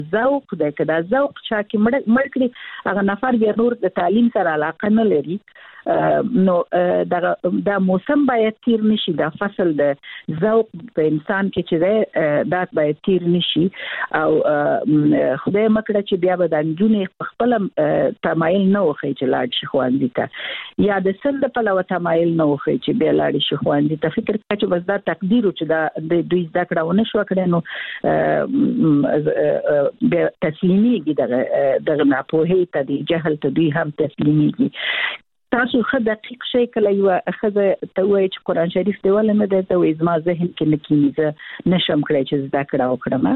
ذوق دی که دا ذوق چا کې مړ کړي هغه نفر بیا نور د تعلیم سره علاقه نه لري نو دا موسم باید تیر نشي دا فصل د ذوق په انسان کې چې دا باید تیر نشي او خدای مکړه چې بیا به د نجونې خپل تمایل نه وخی چې لاړ شي ښوونځي ته یا د سند په لور تمایل نه وخی چې بیا لاړ شي ښوونځي ته فکر کوي چې بس دا تقدیر چې دا د دوی زده کړه ونه شو کړي نو تسلیمیږي دغه ناپوهۍ ته د جهل ته دوی هم تسلیمیږي تاسو خد دقیق شي کله یو خزه ته وایي چې قرآن شریف دی ولې نه دی ته وایي زما ذهن کې نکېږي زه نشم کړی چې زده کړه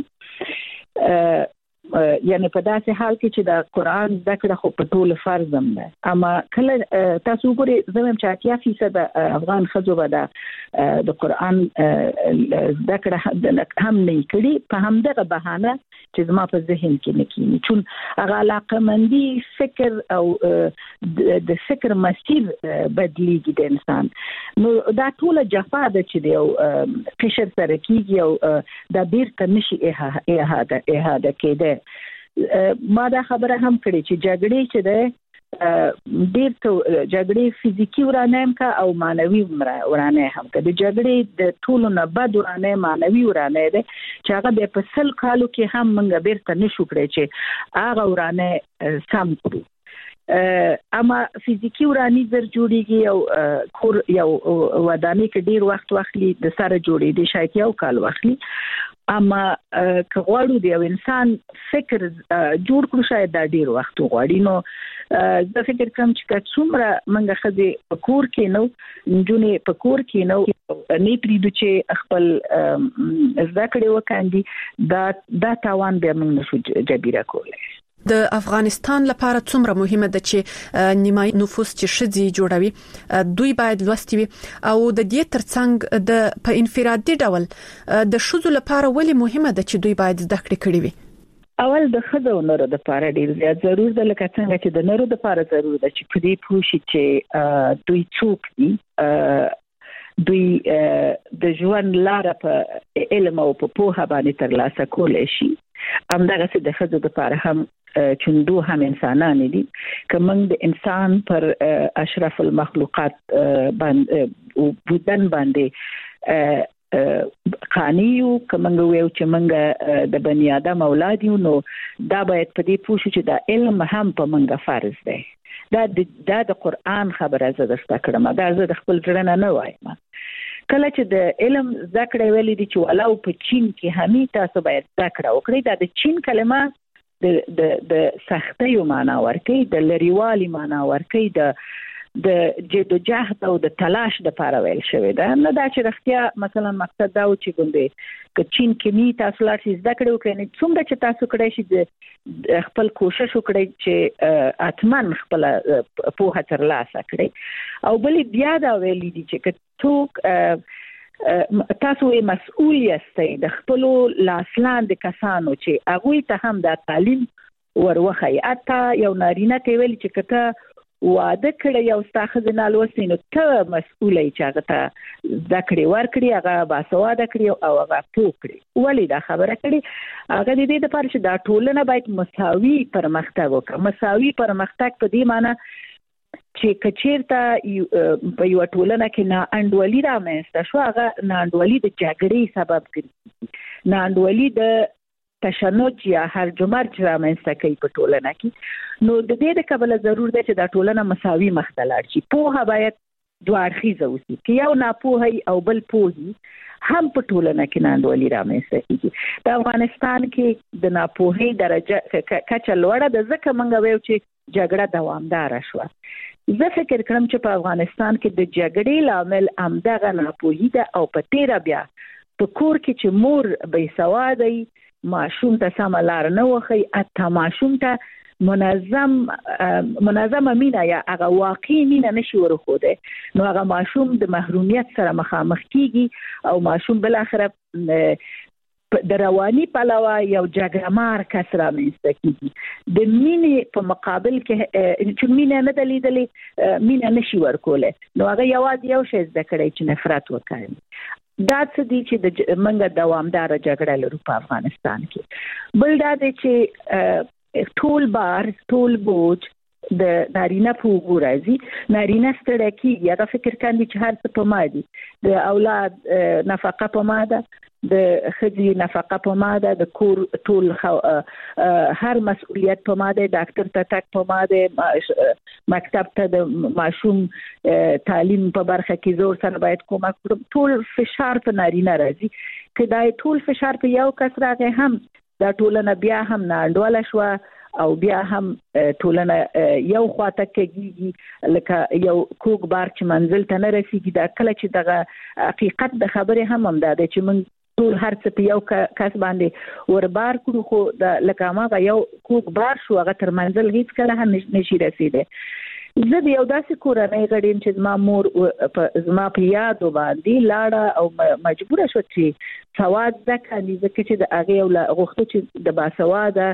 وکړم یعنی په داسې حال کې چې د قرآن زده کړه خو په ټول فرض هم ده اما کله تاسو وګورئ زه وایم چې 80% افغان ښځو به د قرآن زده کړه هم نه کړي په همدغه بهانه چې زما په ذهن کې نکېږي چون هغه علاقمندي فکر او د فکر مسیر بدلیږي د انسان نو دا ټول جفا ده چې یو قشر سره کېږي او دا بیرته نشي احاده کېده ما دا خبره هم کړې چې جګړې چې ده ډېر جګړې فزیکی ورانه هم کا او مانوي ورانه هم کا د جګړې د ټولو نه بد ورانه مانوي ورانه ده چې هغه به په سل کالو کې هم موږ بیرته نشو کړی چې هغه ورانه سم کړو اما فزیکی ورانی زر جوړیږي او کور یو ودانې کې ډیر وخت واخلي د سره جوړې دي شاید یو کال واخلي اما که غواړو د یو انسان فکر جوړ کړو شاید دا ډیر وخت غواړي نو زه فکر کوم چې څومره موږ ښځې په کور کې نو نجونې په کور کې نو نه پریږدو چې خپل زده کړې وکاندي دا تاوان به موږ نشو جبیره کولی د افغانستان لپاره څومره مهمه ده چې نیمای نفوس چې شذي جوړوي دوی باید لوستي وي او د دې ترڅنګ د په انفرادي ډول د شذو لپاره ولې مهمه ده چې دوی باید زده کړې کړي وي اول د خزو نورو د لپاره ډیر زیات ضرور ده لکه څنګه چې د نورو د لپاره ضرور ده چې په دې پوښي چې دوی څوک دي دوی د ژوند لاره په علم او په پوهه باندې ترلاسه کولای شي همدغه څه د خزو د لپاره هم چندو هم انسانان دي که موږ د انسان پر اشرف المخلوقات باندې بودن باندې قانیو که موږ ویو چې موږ د بنی آدم اولاد یو نو دا باید په دې پوه شو چې دا علم هم په موږ فرض دی دا د قرآن خبره زه درته کړم دا زه د خپل ځړنه نه وایم کله چې د علم زده کړې ویلې دي چې ولو په چین کې همي تاسو باید زده کړه وکړئ دا د چین کلمه د سختۍ معنا ورکوي د لریوالي معنا ورکوي د جدوجهد او د تلاش د لپاره ویل شوی ده نه دا چې رښتیا مثلا مقصد دا و چې ګوندې که چین کې می تاسو لاړ شئ زده کړئ وکړئ څومره چې تاسو کړئ شي خپل کوشش وکړئ چې اتمن خپل پوهه ترلاسه کړئ او بلې بیا دا ویلي دي چې که څوک تاسو یې مسؤل یاستئ د خپل لاسلاندې کسانو چې هغوی ته هم د تعلیم وروخی اته یو نارینه ته ویل چې کته واده کړی یو ستا ښځه نالوستې نو ته مسؤل یې چې هغه ته زده کړې ورکړي هغه باسواده کړي او هغه پوه کړي ولې دا خبره کړي هغه د دې لپاره چې دا ټولنه باید مساوي پرمختګ وکړي مساوي پرمختګ په دې معنی چې کچیرته په یو ټولنه کې نه انډولي رامنځته شو هغه نه انډولي د جګړې سبب ګرځي نه انډولي د تشنج یا هرجمرج رامنځته کوي په ټولنه کې نو د دې د کبله ضرور ده چې دا ټولنه مساوي مخ ته لاړ شي پوهه باید دوه اړخیزه اوسي که یو ناپوهی او بل پوهی هم په ټولنه کې نه انډولي رامنځته کیږي د افغانستان کې د ناپوهۍ درجه کچه لوړه ده ځکه موږ وایو چې جګړه دوامداره شوه زه فکر کوم چې په افغانستان کې د جګړې لامل همدغه ناپوهي ده او په تیره بیا په کور کې چې مور بې سواده ماشوم ته سمه لار نه وښي حتی ماشوم ته منظمه مینه یا هغه واقعي مینه نشي ورښودی نو هغه ماشوم د محرومیت سره مخامخ کیږي او ماشوم بالاخره د رواني پلوه یو جګړهمار کس رامنځته کیږي د مینې په مقابل کې چې مینه نه ده لیدلې مینه نشي ورکولی نو هغه یوازې یو شی زده کړی چې نفرت وکړي دا څه دي چې منګه دوامدار جګړه لرو په افغانستان کې. بل دا دی چې ټول بوج د نارینه په وګورځي، نارینه ستړي کیږي، هغه فکر کوي چې هر څه په ما دي، د اولاد نفقه په ما ده، د خځې نفقه په ما ده، د کور ټول هر مسؤلیت په ما ده، ډاکټر ته تک په ما ده، مکتب ته د ماشوم تعلیم په برخه کې زور سره باید کومک وکړم. ټول فشار په نارینه راځي. که دا ټول فشار په یو کس راغی هم دا ټولنه بیا هم ناانډوله شو او بیا هم ټولنه یو خواته کېږي لکه یو کوګ بار چې منزل ته نه رسیږي. دا کله چې دغه حقیقت د خبرې هم دا دی چې موږ ټول هر څه په یو کس باندې وربار کړو، خو د لکه ماغه یو کوګ بار شو هغه تر منزل هیڅ کله هم نشي رسیدي. زه د یو داسې کورنۍ غړیم چې زما مور زما په یادو باندې لاړه او مجبوره شو چې سواد زکه ځکه چې د هغه غوښتو چې د باسواده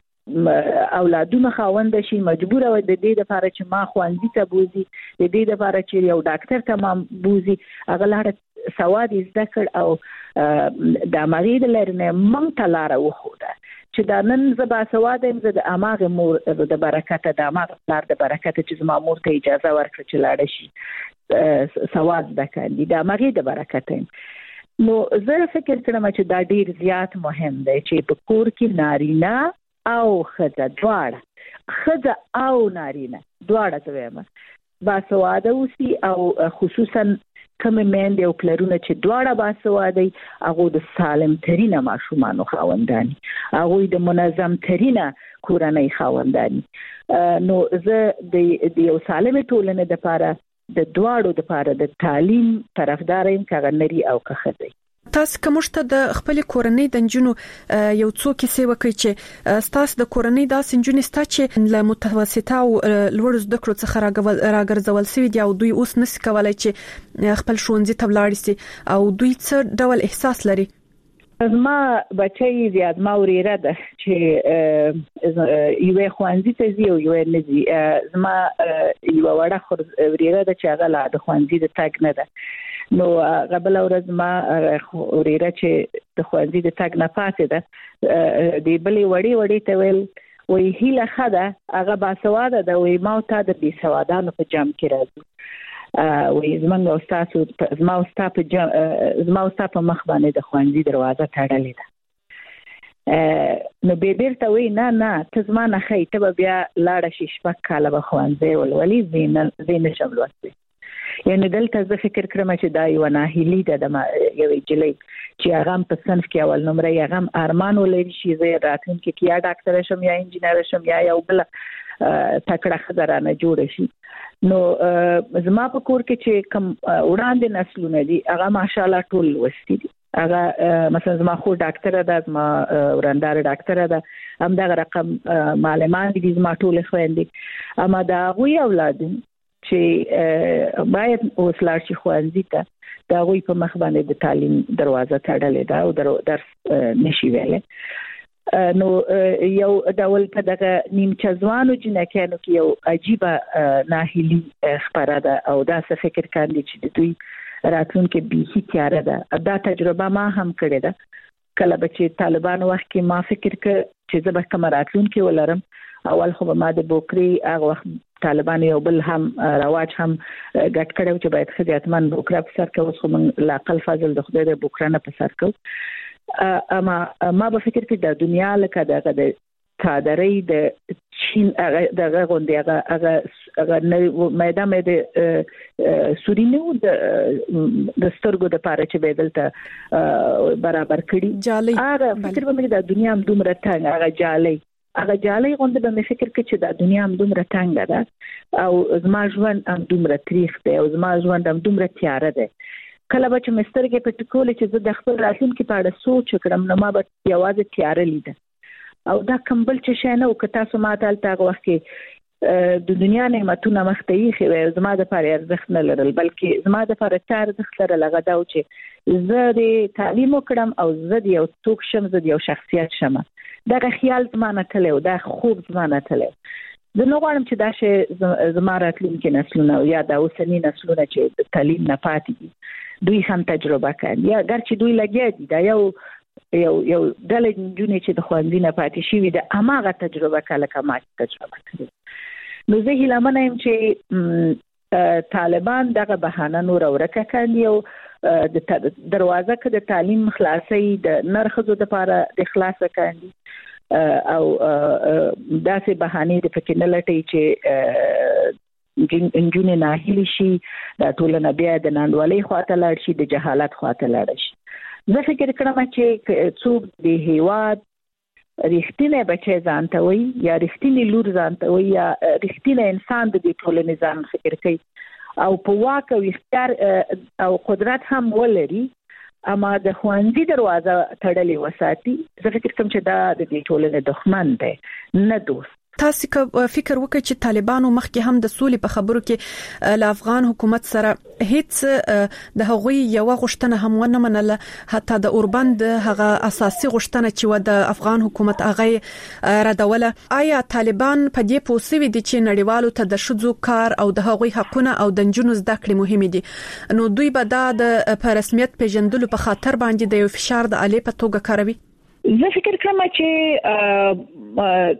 اولادونه خاوند شي، مجبوره و د دې لپاره چې ما خوندې ته بوزي، د دې لپاره چې یو ډاکټر ته ما بوزي، هغه لاره سواد زده کړ او د مغید لرنه مونږ ته لاره وخوده چې دا نن زبا سواد هم زه د اماغه مور د برکت د اماغه لار د برکت چې زما مور ته اجازه ورکړه چې لاړ شي سواد زده کړي د مغید برکت. نو زه فکر کوم چې دا ډیر زیات مهم دی چې په کور کې نارینه او خزه دواړه، خزه او نارینه دواړه زویمه باسواده اوسي او خصوصا کوم مېندې او پلرونه چې دواړه باسواده هغه د سالم ترینه ماشومانو خاوندانی، هغه د منظم ترینه کورنۍ خاوندانی. نو زه د یو سالم ټولنې لپاره د دواړو لپاره د تعلیم طرفدار یم، که نری او که ښځې. تاسو کومشته د خپل کورنۍ د نجونو یو څو کیسې وکړي چې تاسو د کورنۍ د سنجونې ستا چې له متوسطه او لوړ زده کړو څخه راګرځول شوی دی او دوی اوس نس کولای چې خپل ښوونځي ته ولاړ شي او دوی څه ډول احساس لري؟ زما بچي زیات ما وریره ده چې یو خوانځي ته زی او یو نه زی. زما یو وړه وریره ده چې هغه لا د خوانځي د تاګ نه ده. نو قبل ورځ ما وریره چې د خوانځي د تاګ نه پاتې ده دی بلې وړي ته ویل وی هیله خده هغه باسواده ده، وی ما ته د بي سوادانو په جام کې راځو، وی زمونږ استاد زما استاد په مخ باندې د خوانځي دروازه تړلې ده. نو بیرته وی نه ته زما نه خې ته بیا لاړه شي شپږ کاله به خوانځي ولولي زین شملوسته. یعنی دلته زه فکر کوم چې دا یو ناهیلی ده د یو جلې چې هغه په صنف کې اول نمبر یې هغه ارمان ولري چې زه راتلونکي کې یا ډاکټر شم یا انجینر شم یا یو بل تکړه خبرانه جوړ شي. نو زما په کور کې چې کوم وړاندې نسلونه دي هغه ماشاءالله ټول وستي دي. هغه مثلا زما خو ډاکټر ده، زما ورندار ډاکټر ده، هم دا رقم معلمان دي زما ټول خويندې، اما دا غوي اولاد چې باید اوسلار شي خوانځي ته دا غوي په مخ باندې د تعلیم دروازه تړلې ده او درس نشي ویلې. نو یو ډول په دغه نیمچه ځوانو جنکانو کې یو عجیبه ناهیلی خبره ده او دا څه فکر کاندي چې دوی راتلونکي به تیار ده. دا تجربه ما هم کړې ده کله چې طالبانو وخت کې ما فکر ک چې زه به کوم راتلونکي ولرم. اول خو ما د بوکری هغه وخت طالبان یو بل هم رواج هم ګټ کړو چې باید خدمتمن بوکرا په سر کې اوس خو من لاقل فضل د خدای د بوکرا نه په سر کې. اما ما به فکر کې د دنیا لکه د تادرې د چین دغه غونډه هغه میدان د سورینو د سترګو د پاره چې بدلته برابر کړي. هغه فکر به د دنیا هم دومره څنګه هغه جالي غونډه به فکر کې چې د دنیا هم دومره څنګه ده او زما ژوند هم دومره تاریخ دی او زما ژوند هم دومره تیار دی. کله به چې مسترګې په ټکول چې زه د خپل راتلونکي په اړه سوچ وکړم نو ما به یوازې تیار لیده او دا کمبل چې شنه او که تاسو ما ته تاغ وخت کې د دنیا نعمتونه مختې خو زما د پاره ارزښت نه لرل بلکې زما د پاره ارزښت لرل هغه دا چې زه د تعلیم وکړم او زه د یو څوک شم، زه د یو شخصیت شم. دا خیال زمانه تلو، دا خوب زمانه تلو. زه نو غواړم چې دا شی زما راتلونکي نسلونه یا دا اوسنی نسلونه چې تعلیم نه پاتې دي دوی هم تجربه کوي یا ګرچې دوی لګیا دي دا یو ډله جنې چې د خوندې نه پاتې شي د اماغه تجربه کله کما تجربه کوي نو زه هیله منم چې طالبان دغه بهانه نور ورکه کوي او د دروازه کې د تعلیم خلاصي د نرخذو لپاره د خلاصه کوي او داسې بهانه د فکر نه لټي چې انجونې ناهیلي شي د ټولنه بیا د ناندوالۍ خواته لاړ شي د جهالت خواته لاړ شي زه فکر کوم چې څوک د هیواد رښتینی بچی ځانته وي یا رښتینی لور ځانته وي یا رښتینی انسان د دې ټولنې ځان فکر کوي او په واک او اختیار او قدرت هم ولري اما د خوندې دروازه تړلې وساتي زه فکر کوم چې دا د دې ټولنې دښمن دی نه دوست تاسو که فکر وکړئ چې طالبانو مخکې هم د سولې په خبرو کې ل افغان حکومت سره هیڅ د هغوی یو غوښتنه هم ونه منله حتی د اوربند هغه اساسي غوښتنه چې و د افغان حکومت هغه ردوله آیا طالبان په دې پوسوي دي چې نړیوالو ته د شذو کار او د هغوی حقونه او د جنونو زده کړې مهمه دي نو دوی به د رسمیت پیژندلو په خاطر باندې د یو فشار د الی په توګه کاروي زه فکر کوم چې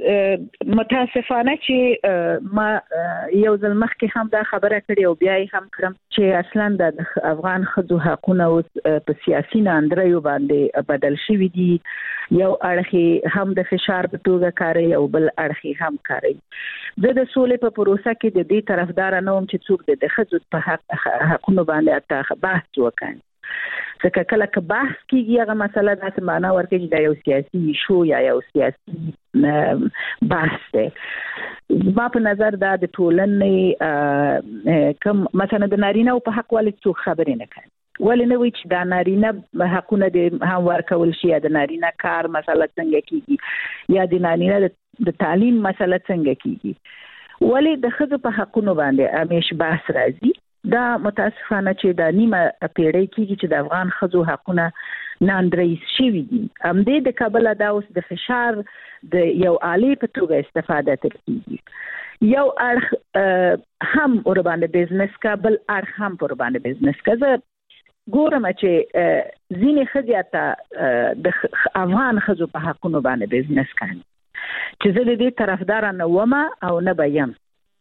متاسفانه چې ما یو ځل مخکې هم دا خبره کړې او بیا یې هم کړم چې اصلا د افغان ښځو حقونه په سیاسي ناندریو باندې بدل شوي دي یو اړخ هم د فشار په توګه کاروي او بل اړخ هم کاروي د سولې په پروسه کې د دې طرفدار نه وم چې څوک د ښځو په حقونو باندې اته بحث وکړي ځکه کله که بحث کیږي هغه مسله د معنا ورکړي دا یو سیاسي شو یا یو سیاسي بحث دی ما په نظر دا د ټولنې کوم مثلا د نارینه په حق ولې څوک خبرې نه کوي ولې نه وي چې د نارینه حقونه د هم ورکول شي یا د نارینه کار مسله څنګه کیږي یا د نارینه د تعلیم مسله څنګه کیږي ولې د ښځو په حقونو باندې همیش بحث راځي دا متاسفانه چې د نیمه پیړۍ کې چې د افغان ښځو حقونه ناندریس شوي دي همدې د کابل دا اوس د فشار د یو عالی په توګه استفاده کوي یو اړخ هم ور باندې بزنس کا بل اړخ هم ور باندې بزنس کا زه ګورم چې ځینې ښځې د افغان ښځو په حقونو باندې بزنس کوي چې زه د دې طرفدار نه وم او نه بیم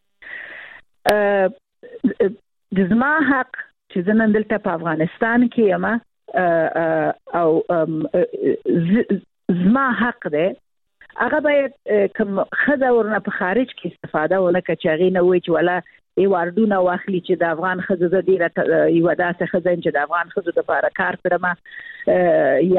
د زما حق چې زه نن دلته په افغانستان کې یم او زما حق دی هغه باید کوم ښځه ورنه په خارج کې استفاده ونه کړي چې هغې نه وایي چې ولا ایواردونه واخلي چې د افغان ښځو زه ډېره یوه داسې ښځه یم چې د افغان ښځو دپاره کار کړم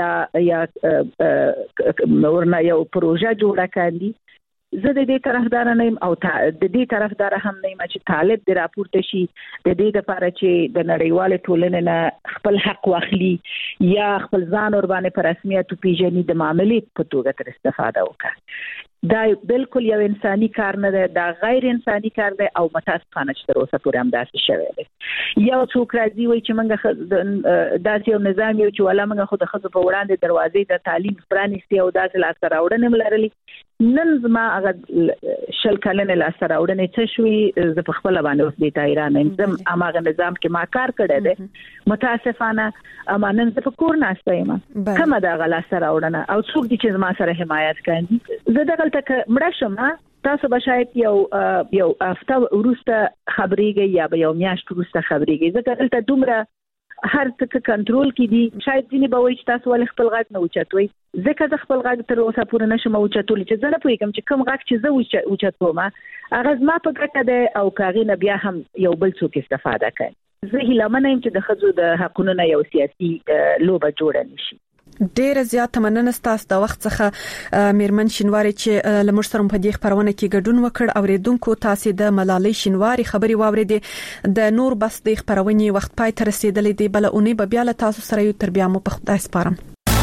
یا ورنه یو پروژه جوړه کاندي زه د دې طرفدار نه یم او د دې طرفدار هم نه یم چې طالب د راپورته شي د دې لپاره چې د نړیوال ټولنې نه خپل حق واخلي یا خپل ځان ور باندې په رسمیت پیژني د معاملې په توګه تر استفاده وکړي دا بالکل یو انساني کار نه دی دا غیر انساني کار دی او متاسفانه چې تر اوسه پورې هم داسې شوی دی یو څوک راځي وایي چې موږ داسې یو نظام یو چې ولا موږ خو د ښځو په وړاندې دروازې د تعلیم پرانیستې او داسې لاسته راوړنې هم لرلې نن زما هغه 10 کلنې لاسته راوړنې څه شوي زه په خپله باندې اوس دې ته حیرانه یم زه هماغه نظام کې ما کار کړی دی متاسفانه اما نن زه په کور ناسته یم کومه د هغه لاسته راوړنه او څوک دي چې زما سره حمایت کوي زه دغلته مړه شم تاسو به شاید یو هفته وروسته خبرېږئ یا به یو میاشت وروسته خبرېږئ ځکه دلته دومره هر څه کنټرول کې دي شاید ځینې به وایي چې تاسو ولې خپل غږ نه اوچتوئ ځکه زه خپل غږ تر اوسه پورې نشم اوچتولی چې زه نه پوهېږم چې کوم غږ چې زه اوچتوم هغه زما په ګټه دی او که هغې نه بیا هم یو بل څوک استفاده کوي زه هیلهمنه یم چې د ښځو د حقونو نه یو سیاسي لوبه جوړه نه شي ډیره زیاته مننه ستاسو د وخت څخه میرمن شینواری چې لمر سره په دې خبرونه کې ګډون وکړ اوریدونکو تاسو د ملالۍ شینواری خبري واوریدې د نور بس د خبرونې وخت پای ته رسیدلې دی بل اونۍ به بیا له تاسو سره یو تر بیا مو په خدای سپارم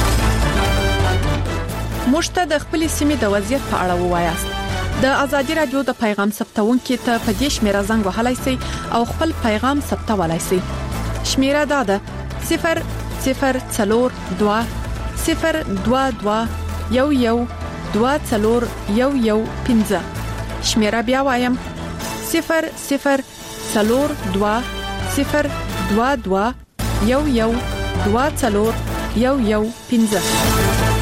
مشته د خپل سیمې د وضعیت په اړه ووایاست د ازادي رادیو د پیغام ثبتونکو ته په دې شمیره زنګ وهلای شئ او خپل پیغام ثبتولای شئ شمیره دا ده 002 022 11 2 شمیره بیا وایم 002 022 11 24 11 15